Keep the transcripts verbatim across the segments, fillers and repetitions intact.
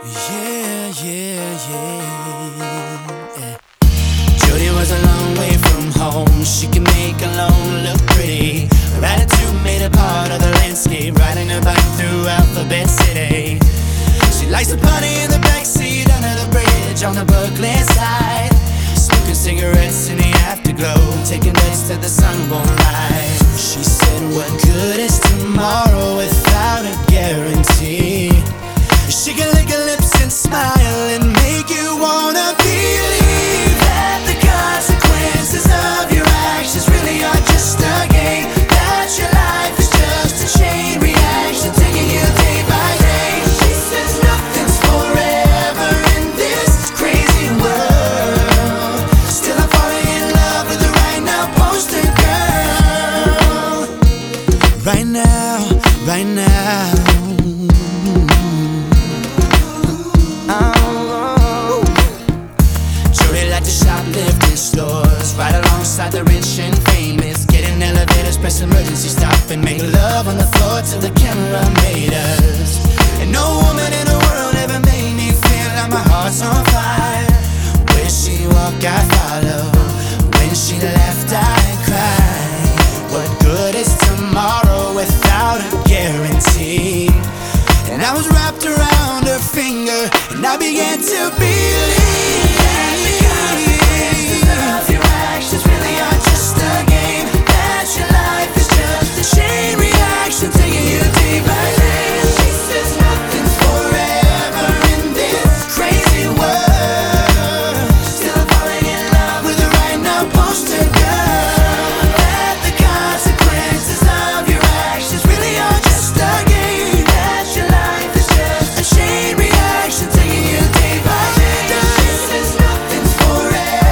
Yeah, yeah, yeah. Jody was a long way from home. She can make a loan look pretty. Her attitude made her part of the landscape, riding her bike through Alphabet City. She likes to party in the backseat under the bridge on the Brooklyn side, smoking cigarettes in the afterglow, taking dates to the sunborn light. She said, what good is tomorrow without a guarantee? She can lick her lips and smile and make you wanna believe that the consequences of your actions really are just a game, that your life is just a chain reaction taking you day by day. She says nothing's forever in this crazy world. Still I'm falling in love with the right now poster girl. Right now, right now. Right alongside the rich and famous, getting elevators, press emergency stop and make love on the floor till the camera made us. And no woman in the world ever made me feel like my heart's on fire. Where she walk, I follow. When she left, I cried. What good is tomorrow without a guarantee? And I was wrapped around her finger, and I began to believe of your actions really are just a game, that your life is just a chain reaction taking you day by day. She says nothing's forever in this crazy world. Still I'm falling in love with the right now poster girl. That the consequences of your actions really are just a game, that your life is just a chain reaction taking you day by day. She says nothing's forever.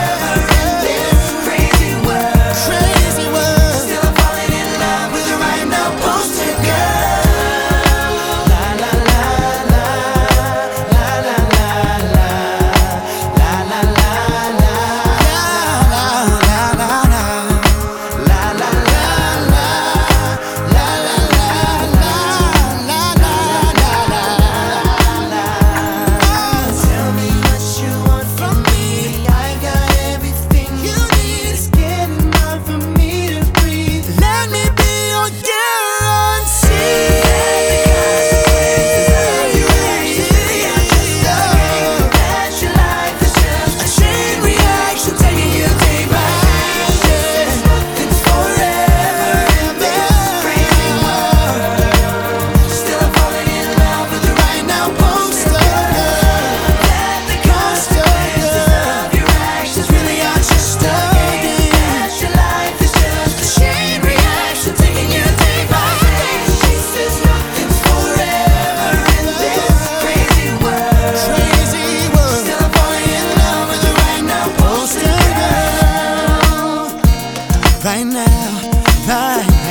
Right now, right